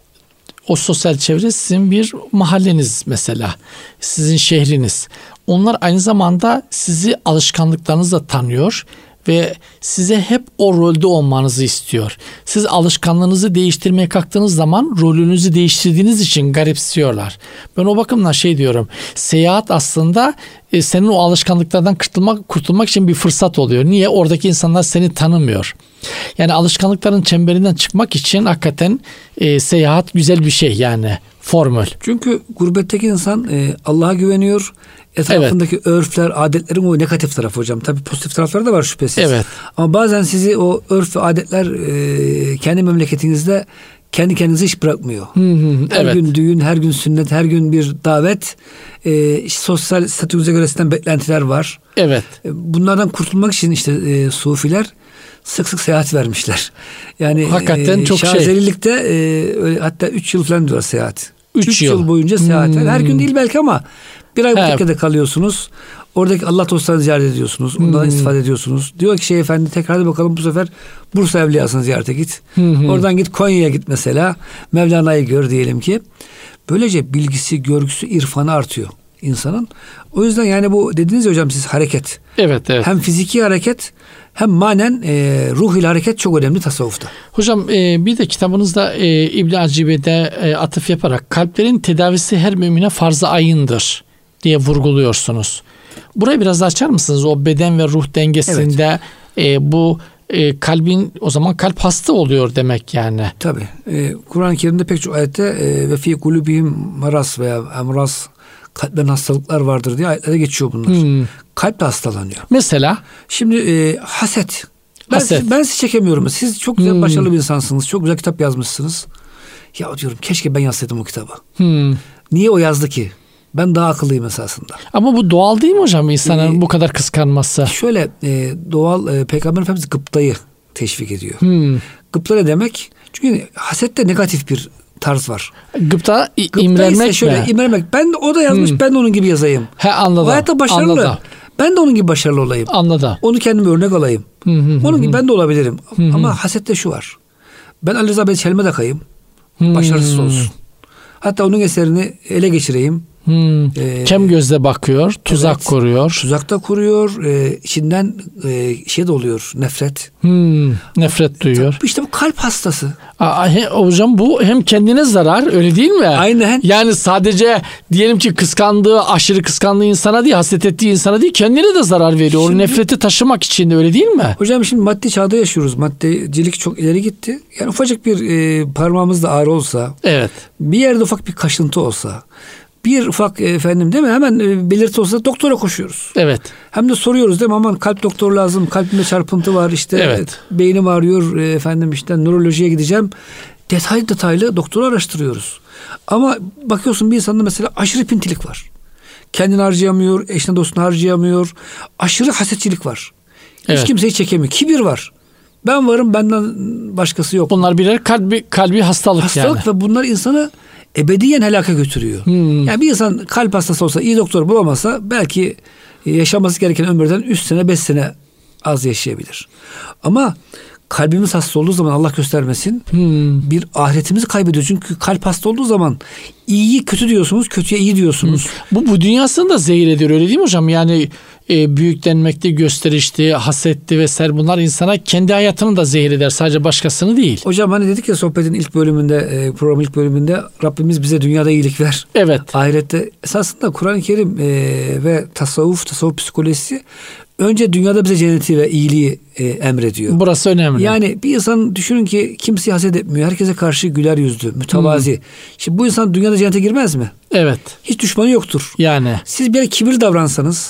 o sosyal çevre sizin bir mahalleniz mesela, sizin şehriniz. Onlar aynı zamanda sizi alışkanlıklarınızla tanıyor ve size hep o rolde olmanızı istiyor. Siz alışkanlığınızı değiştirmeye kalktığınız zaman rolünüzü değiştirdiğiniz için garipsiyorlar. Ben o bakımdan şey diyorum, seyahat aslında e, senin o alışkanlıklardan kurtulmak, kurtulmak için bir fırsat oluyor. Niye? Oradaki insanlar seni tanımıyor. Yani alışkanlıkların çemberinden çıkmak için hakikaten e, seyahat güzel bir şey, yani formül. Çünkü gurbetteki insan e, Allah'a güveniyor. Etrafındaki evet. örfler, adetlerin o negatif tarafı hocam. Tabii pozitif tarafları da var şüphesiz. Evet. Ama bazen sizi o örf ve adetler e, kendi memleketinizde kendi kendinize hiç bırakmıyor. Hı hı, her evet. gün düğün, her gün sünnet, her gün bir davet. E, işte sosyal statünüze göre sizden beklentiler var. Evet. E, bunlardan kurtulmak için işte e, sufiler sık sık seyahat vermişler. Yani hakikaten e, çok şey. Şazelilikte e, öyle, hatta üç yıl falan diyorlar seyahat. Üç yıl. yıl boyunca seyahat. Hmm. Her gün değil belki ama bir ay bu tekkede kalıyorsunuz. Oradaki Allah dostlarını ziyaret ediyorsunuz. Ondan hmm. istifade ediyorsunuz. Diyor ki şey efendi tekrar hadi bakalım bu sefer Bursa Evliyası'nı ziyarete git. Hmm. Oradan git Konya'ya git mesela. Mevlana'yı gör diyelim ki. Böylece bilgisi, görgüsü, irfanı artıyor insanın. O yüzden yani bu dediğiniz ya hocam siz hareket. Evet, evet. Hem fiziki hareket hem manen e, ruh ile hareket çok önemli tasavvufta. Hocam e, bir de kitabınızda e, İbn Acibe'de e, atıf yaparak kalplerin tedavisi her mümine farz-ı ayındır diye vurguluyorsunuz. Burayı biraz daha açar mısınız? O beden ve ruh dengesinde evet. e, bu e, kalbin o zaman kalp hasta oluyor demek yani. Tabii. E, Kur'an-ı Kerim'de pek çok ayette e, ve fi kulubihim maras veya emras, kalpten hastalıklar vardır diye ayetlere geçiyor bunlar. Hmm. Kalp de hastalanıyor. Mesela? Şimdi e, haset. Ben, haset. Siz, ben sizi çekemiyorum. Siz çok güzel hmm. başarılı bir insansınız. Çok güzel kitap yazmışsınız. Ya diyorum keşke ben yazsaydım o kitabı. Hmm. Niye o yazdı ki? Ben daha akıllıyım esasında. Ama bu doğal değil mi hocam insanın ee, bu kadar kıskanması? Şöyle e, doğal e, Peygamber Efendimiz gıptayı teşvik ediyor. Hmm. Gıpta ne demek? Çünkü hasette negatif bir tarz var. Gıpta, Gıpta imrenmek şöyle, mi? İmrenmek. Ben de, o da yazmış hmm. ben de onun gibi yazayım. He anladım. O hayatta başarılı. Anladım. Ben de onun gibi başarılı olayım. Anladım. Onu kendime örnek alayım. Hı hı, onun gibi hı. ben de olabilirim. Hı hı. Ama hasette şu var. Ben Ali Rıza Bey Çelme takayım. Hı. Başarısız olsun. Hatta onun eserini ele geçireyim. Hmm. Ee, Kem gözle bakıyor, tuzak evet, kuruyor. Tuzak da kuruyor, e, içinden e, şey de oluyor, nefret. Hmm, nefret duyuyor. İşte bu kalp hastası. Aa, he, hocam bu hem kendine zarar, öyle değil mi? Aynen. Yani sadece diyelim ki kıskandığı, aşırı kıskandığı insana değil, haset ettiği insana değil, kendine de zarar veriyor. Şimdi, o nefreti taşımak için de öyle değil mi? Hocam şimdi maddi çağda yaşıyoruz. Maddecilik çok ileri gitti. Yani ufacık bir e, parmağımızda ağrı olsa, evet. bir yerde ufak bir kaşıntı olsa, bir ufak efendim değil mi? Hemen belirti olsa doktora koşuyoruz. Evet. Hem de soruyoruz değil mi? Aman kalp doktoru lazım. Kalbimde çarpıntı var işte. Evet. Beynim ağrıyor efendim işte nörolojiye gideceğim. Detaylı detaylı doktoru araştırıyoruz. Ama bakıyorsun bir insanda mesela aşırı pintilik var. Kendini harcayamıyor, eşine dostunu harcayamıyor. Aşırı hasetçilik var. Evet. Hiç kimseyi çekemiyor. Kibir var. Ben varım, benden başkası yok. Bunlar birer kalbi kalbi hastalık, hastalık yani. Hastalık ve bunlar insanı ebediyen helaka götürüyor. Hmm. Yani bir insan kalp hastası olsa, iyi doktor bulamasa belki yaşaması gereken ömürden üç sene beş sene az yaşayabilir. Ama kalbimiz hasta olduğu zaman Allah göstermesin hmm. bir ahiretimizi kaybediyor. Çünkü kalp hasta olduğu zaman iyiyi kötü diyorsunuz, kötüye iyi diyorsunuz. Hmm. Bu bu dünyasını da zehir ediyor, öyle değil mi hocam? Yani e, büyüklenmekti, gösterişti, hasetti vesaire, bunlar insana kendi hayatını da zehir eder. Sadece başkasını değil. Hocam hani dedik ya sohbetin ilk bölümünde, e, programın ilk bölümünde Rabbimiz bize dünyada iyilik ver. Evet. Ahirette esasında Kur'an-ı Kerim e, ve tasavvuf, tasavvuf psikolojisi önce dünyada bize cenneti ve iyiliği e, emrediyor. Burası önemli. Yani bir insan düşünün ki kimseyi haset etmiyor. Herkese karşı güler yüzlü, mütevazi. Hmm. Şimdi bu insan dünyada cennete girmez mi? Evet. Hiç düşmanı yoktur. Yani. Siz bir kibirli davransanız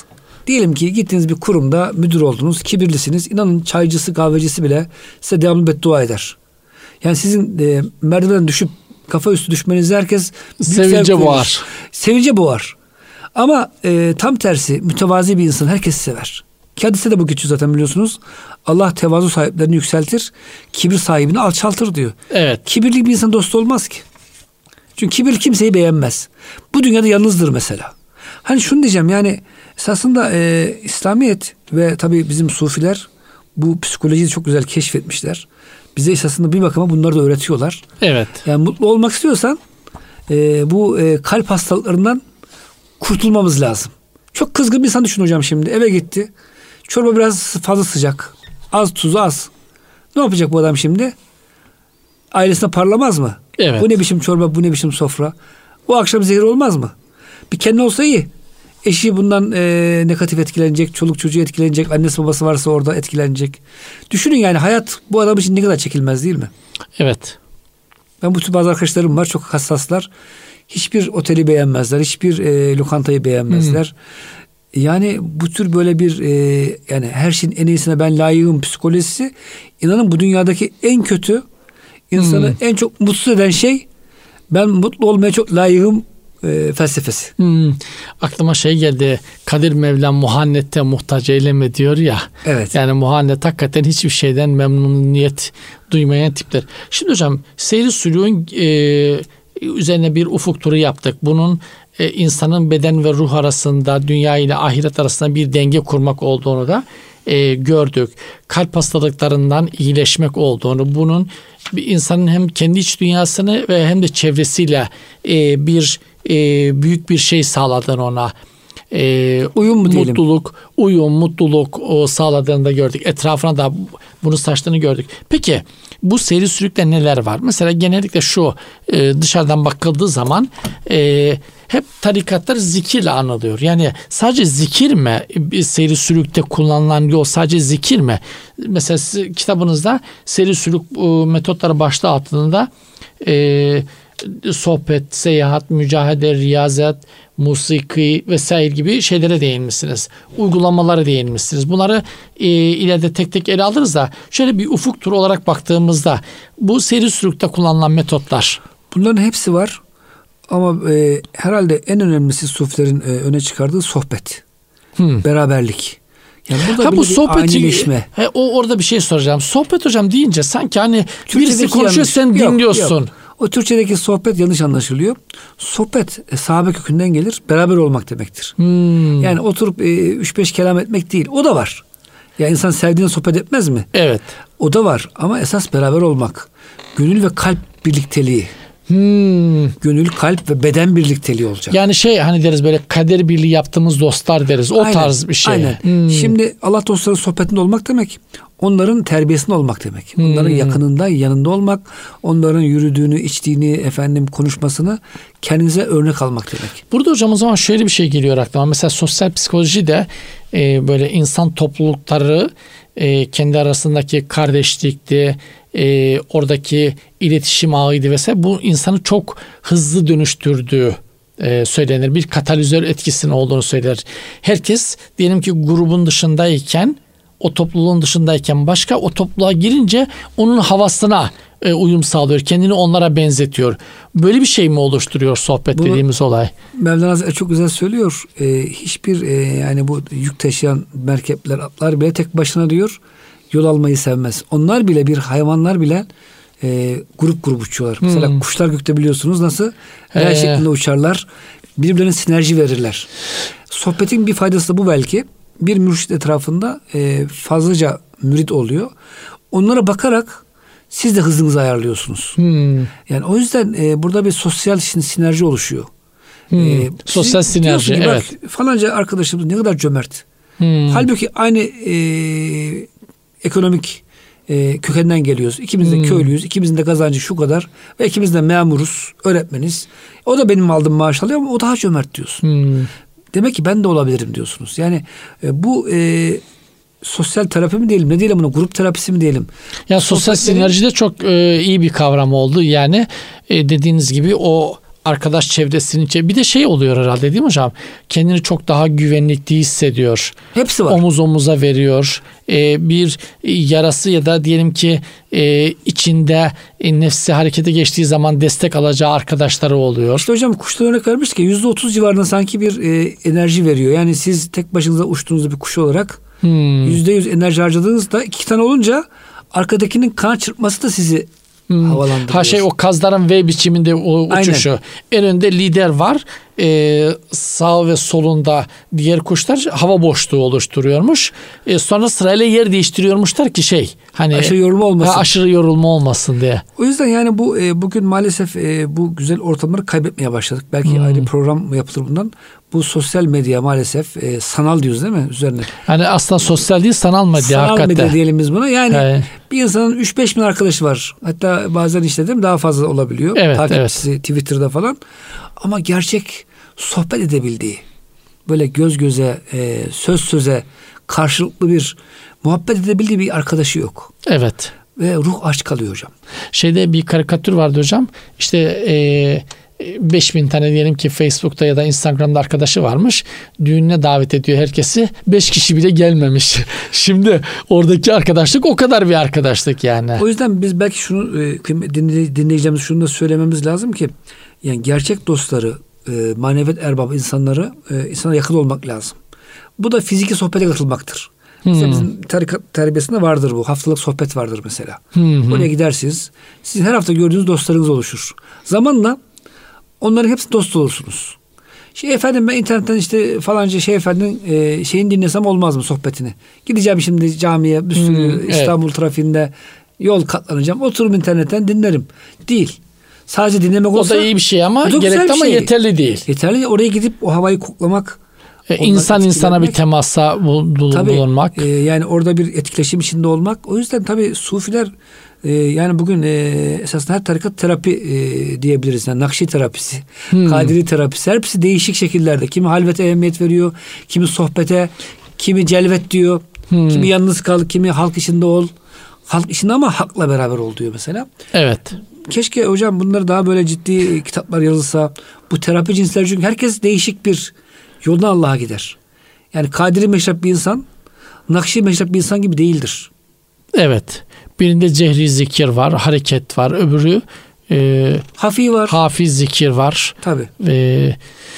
Diyelim ki gittiniz bir kurumda müdür oldunuz, kibirlisiniz. İnanın çaycısı, kahvecisi bile size devamlı beddua eder. Yani sizin e, merdivenden düşüp kafa üstü düşmenizi herkes sevince boğar. Sevince boğar. Ama e, tam tersi mütevazi bir insan herkesi sever. Ki hadiste de bu geçiyor zaten biliyorsunuz. Allah tevazu sahiplerini yükseltir, kibir sahibini alçaltır diyor. Evet. Kibirli bir insan dost olmaz ki. Çünkü kibir kimseyi beğenmez. Bu dünyada yalnızdır mesela. Hani şunu diyeceğim, yani esasında e, İslamiyet ve tabii bizim sufiler bu psikolojiyi çok güzel keşfetmişler. Bize esasında bir bakıma bunları da öğretiyorlar. Evet. Yani mutlu olmak istiyorsan e, bu e, kalp hastalıklarından kurtulmamız lazım. Çok kızgın bir insan düşün hocam şimdi. Eve gitti. Çorba biraz fazla sıcak. Az tuzu az. Ne yapacak bu adam şimdi? Ailesine parlamaz mı? Evet. Bu ne biçim çorba, bu ne biçim sofra? O akşam zehir olmaz mı? Bir kendi olsa iyi. Eşi bundan e, negatif etkilenecek. Çoluk çocuğu etkilenecek. Annesi babası varsa orada etkilenecek. Düşünün yani hayat bu adam için ne kadar çekilmez değil mi? Evet. Ben bu tür bazı arkadaşlarım var. Çok hassaslar. Hiçbir oteli beğenmezler. Hiçbir e, lokantayı beğenmezler. Hmm. Yani bu tür böyle bir e, yani her şeyin en iyisine ben layığım psikolojisi, inanın bu dünyadaki en kötü, insanı hmm. en çok mutsuz eden şey, ben mutlu olmaya çok layığım e, felsefesi. Hmm. Aklıma şey geldi. Kadir Mevlam muhannette muhtaç eyleme diyor ya. Evet. Yani muhannet hakikaten hiçbir şeyden memnuniyet duymayan tipler. Şimdi hocam seyri sülûkün e, üzerine bir ufuk turu yaptık. Bunun e, insanın beden ve ruh arasında, dünya ile ahiret arasında bir denge kurmak olduğunu da e, gördük. Kalp hastalıklarından iyileşmek olduğunu, bunun bir insanın hem kendi iç dünyasını ve hem de çevresiyle e, bir e, büyük bir şey sağladığını, ona e, uyum mu diyelim? Mutluluk, uyum, mutluluk o sağladığını da gördük. Etrafına da bunu saçtığını gördük. Peki bu seyri sülükte neler var? Mesela genellikle şu e, dışarıdan bakıldığı zaman e, hep tarikatlar zikirle anılıyor. Yani sadece zikir mi? Seyri sülükte kullanılan yol sadece zikir mi? Mesela siz, kitabınızda seyri sülük e, metotları başlığı altında e, sohbet, seyahat, mücahede, riyazet, musiki vesaire gibi şeylere değinmişsiniz. Uygulamalara değinmişsiniz. Bunları e, ileride tek tek ele alırız da şöyle bir ufuk turu olarak baktığımızda bu seyri sülükte kullanılan metotlar. Bunların hepsi var ama e, herhalde en önemlisi sufilerin e, öne çıkardığı sohbet. Hmm. Beraberlik. Yani burada ha, bu sohbeti, he, o orada bir şey soracağım. Sohbet hocam deyince sanki hani birisi konuşuyor yanlış. Sen yok, dinliyorsun. Yok. O Türkçedeki sohbet yanlış anlaşılıyor. Sohbet e, sahabe kökünden gelir. Beraber olmak demektir. Hmm. Yani oturup e, üç beş kelam etmek değil. O da var. Ya insan sevdiğine sohbet etmez mi? Evet. O da var ama esas beraber olmak. Gönül ve kalp birlikteliği. Hmm. Gönül, kalp ve beden birlikteliği olacak. Yani şey hani deriz böyle kader birliği yaptığımız dostlar deriz. O aynen, tarz bir şey. Aynen. Hmm. Şimdi Allah dostlarının sohbetinde olmak demek, onların terbiyesinde olmak demek. Hmm. Onların yakınında, yanında olmak, onların yürüdüğünü, içtiğini, efendim konuşmasını kendinize örnek almak demek. Burada hocam o zaman şöyle bir şey geliyor aklıma. Mesela sosyal psikoloji de e, böyle insan toplulukları e, kendi arasındaki kardeşlikti, e, oradaki iletişim ağıydı vesaire, bu insanı çok hızlı dönüştürdüğü e, söylenir. Bir katalizör etkisinin olduğunu söyler. Herkes diyelim ki grubun dışındayken, o topluluğun dışındayken başka, o topluluğa girince onun havasına e, uyum sağlıyor. Kendini onlara benzetiyor. Böyle bir şey mi oluşturuyor sohbet bu, dediğimiz olay? Mevlana çok güzel söylüyor. E, hiçbir e, yani bu yük taşıyan merkepler, atlar bile tek başına diyor yol almayı sevmez. Onlar bile, bir hayvanlar bile e, grup grup uçuyorlar. Hmm. Mesela kuşlar gökte biliyorsunuz nasıl her şeklinde uçarlar. Birbirlerine sinerji verirler. Sohbetin bir faydası da bu belki. Bir mürşit etrafında e, fazlaca mürit oluyor. Onlara bakarak siz de hızınızı ayarlıyorsunuz. Hmm. Yani o yüzden e, burada bir sosyal sinerji oluşuyor. Hmm. E, sosyal sinerji, ki, evet. Bak, falanca arkadaşımız ne kadar cömert. Hmm. Halbuki aynı e, ekonomik e, kökenden geliyoruz. İkimiz de hmm. köylüyüz. İkimizin de kazancı şu kadar. Ve ikimiz de memuruz, öğretmeniz. O da benim aldığım maaş alıyor ama o daha cömert diyorsun. Hmm. Demek ki ben de olabilirim diyorsunuz. Yani e, bu e, sosyal terapi mi diyelim, ne diyelim bunu, grup terapisi mi diyelim? Ya sosyal sinerji de çok e, iyi bir kavram oldu. Yani e, dediğiniz gibi o arkadaş çevresinin içi. Bir de şey oluyor herhalde değil mi hocam? Kendini çok daha güvenlikli hissediyor. Hepsi var. Omuz omuza veriyor. Ee, bir yarası ya da diyelim ki e, içinde e, nefsi harekete geçtiği zaman destek alacağı arkadaşları oluyor. İşte hocam kuştan örnek vermiştik ya, yüzde otuz civarında sanki bir e, enerji veriyor. Yani siz tek başınıza uçtuğunuzda bir kuş olarak yüzde yüz enerji harcadığınızda iki tane olunca arkadakinin kanat çırpması da sizi Hmm. havalandırıyor. Ha şey o kazların V biçiminde o uçuşu. Aynen. En önde lider var. Ee, sağ ve solunda diğer kuşlar hava boşluğu oluşturuyormuş. Ee, sonra sırayla yer değiştiriyormuşlar ki şey hani aşırı yorulma olmasın. Ha, aşırı yorulma olmasın diye. O yüzden yani bu e, bugün maalesef e, bu güzel ortamları kaybetmeye başladık. Belki hmm. ayrı program yapılır bundan. Bu sosyal medya maalesef e, sanal diyoruz değil mi üzerine? Yani aslında sosyal değil sanal medya. Sanal hakikaten. medya diyelim biz buna. Yani evet. bir insanın üç beş bin arkadaşı var. Hatta bazen işte değil mi daha fazla olabiliyor. Evet, takipçisi evet. Twitter'da falan. Ama gerçek sohbet edebildiği, böyle göz göze, e, söz söze karşılıklı bir muhabbet edebildiği bir arkadaşı yok. Evet. Ve ruh aç kalıyor hocam. Şeyde bir karikatür vardı hocam. İşte eee beş bin tane diyelim ki Facebook'ta ya da Instagram'da arkadaşı varmış. Düğününe davet ediyor herkesi. beş kişi bile gelmemiş. Şimdi oradaki arkadaşlık o kadar bir arkadaşlık yani. O yüzden biz belki şunu dinleyeceğimiz şunu da söylememiz lazım ki yani gerçek dostları, maneviyat erbabı insanları insana yakın olmak lazım. Bu da fiziki sohbete katılmaktır. Hmm. Mesela bizim tarikat terbiyesinde vardır bu. Haftalık sohbet vardır mesela. Hmm. Oraya gidersiniz. Sizin her hafta gördüğünüz dostlarınız oluşur. Zamanla onların hepsi dost olursunuz. Şey efendim ben internetten işte falanca şey efendinin e, şeyini dinlesem olmaz mı sohbetini? Gideceğim şimdi camiye bir sürü hmm, İstanbul evet. trafiğinde yol katlanacağım. Oturup internetten dinlerim. Değil. Sadece dinlemek olsa. O da iyi bir şey ama gerekli ama şey. yeterli değil. Yeterli. Oraya gidip o havayı koklamak. E, insan insana bir temasa bulunmak. E, yani orada bir etkileşim içinde olmak. O yüzden tabii sufiler e, yani bugün e, esasında her tarikat terapi e, diyebiliriz. Yani Nakşi terapisi, hmm. Kadiri terapisi. Hepsi değişik şekillerde. Kimi halvete ehemmiyet veriyor. Kimi sohbete, kimi celvet diyor. Hmm. Kimi yalnız kal, kimi halk içinde ol. Halk içinde ama hakla beraber ol diyor mesela. Evet. Keşke hocam bunları daha böyle ciddi kitaplar yazılsa. Bu terapi cinsleri çünkü herkes değişik bir yoldan Allah'a gider. Yani Kadiri meşrep bir insan, Nakşi meşrep bir insan gibi değildir. Evet. Birinde cehri zikir var, hareket var. Öbürü e, hafi var. Hafiz zikir var. Tabii. E,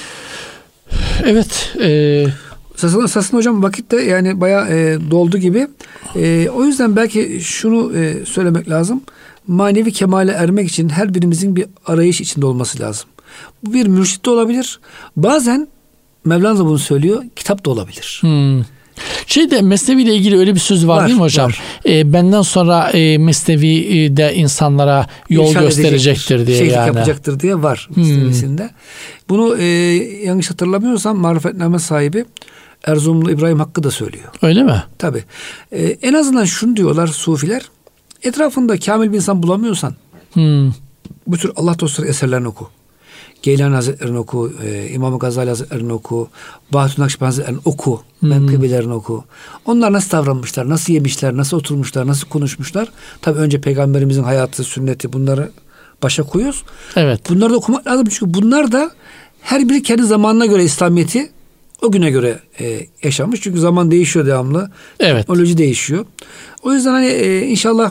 evet. E, Sasın, Sasın hocam vakit de yani bayağı e, doldu gibi. E, o yüzden belki şunu e, söylemek lazım. Manevi kemale ermek için her birimizin bir arayış içinde olması lazım. Bu bir mürşit de olabilir. Bazen Mevlana da bunu söylüyor. Kitap da olabilir. Hmm. Şeyde Mesnevi ile ilgili öyle bir söz var, var değil mi hocam? E, benden sonra e, Mesnevi de insanlara yol İrşad gösterecektir diye şeylik yani. yapacaktır diye var Mesnevisinde. Hmm. Bunu e, yanlış hatırlamıyorsam Marifetname sahibi Erzurumlu İbrahim Hakkı da söylüyor. Öyle mi? Tabii. E, en azından şunu diyorlar sufiler. Etrafında kamil bir insan bulamıyorsan hmm. bu tür Allah dostları eserlerini oku. Geylani Hazretleri'ni oku, e, İmam-ı Gazali Hazretleri'ni oku, Bahattin Nakşibendi Hazretleri'ni oku, hmm. menkıbelerini oku. Onlar nasıl davranmışlar, nasıl yemişler, nasıl oturmuşlar, nasıl konuşmuşlar. Tabii önce Peygamberimizin hayatı, sünneti bunları başa koyuyoruz. Evet. Bunları da okumak lazım çünkü bunlar da her biri kendi zamanına göre İslamiyet'i o güne göre e, yaşamış. Çünkü zaman değişiyor devamlı. Evet. Teknoloji değişiyor. O yüzden hani e, inşallah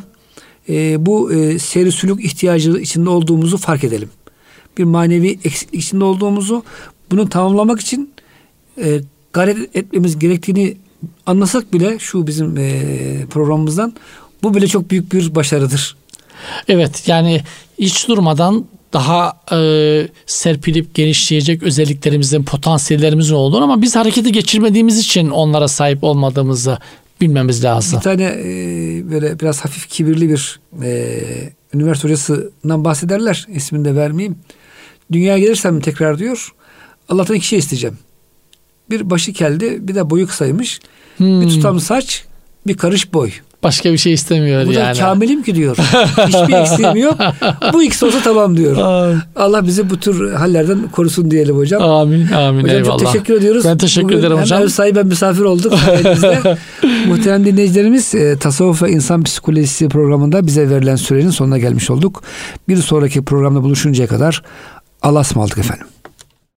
e, bu e, seyri sülük ihtiyacı içinde olduğumuzu fark edelim. Bir manevi eksiklik içinde olduğumuzu, bunu tamamlamak için e, gayret etmemiz gerektiğini anlasak bile şu bizim e, programımızdan bu bile çok büyük bir başarıdır. Evet yani hiç durmadan daha e, serpilip genişleyecek özelliklerimizin, potansiyellerimizin olduğunu ama biz harekete geçirmediğimiz için onlara sahip olmadığımızı bilmemiz lazım. Bir tane e, böyle biraz hafif kibirli bir e, üniversite hocasından bahsederler. İsmini de vermeyeyim. Dünyaya gelirsem tekrar diyor Allah'tan iki şey isteyeceğim. Bir başı keldi, bir de boyu kısaymış. Hmm. Bir tutam saç, bir karış boy. Başka bir şey istemiyor bu yani. Bu da kamilim ki diyor. Hiçbir eksiğim yok. Bu ikisi olsa tamam diyor. Amin. Allah bizi bu tür hallerden korusun diyelim hocam. Amin. Amin. Hocam eyvallah. çok teşekkür ediyoruz. Ben teşekkür Bugün ederim hocam. Hem ev sahibi hem misafir olduk. Muhterem dinleyicilerimiz e, Tasavvuf ve İnsan Psikolojisi programında bize verilen sürenin sonuna gelmiş olduk. Bir sonraki programda buluşuncaya kadar Allah'a ısmarladık efendim.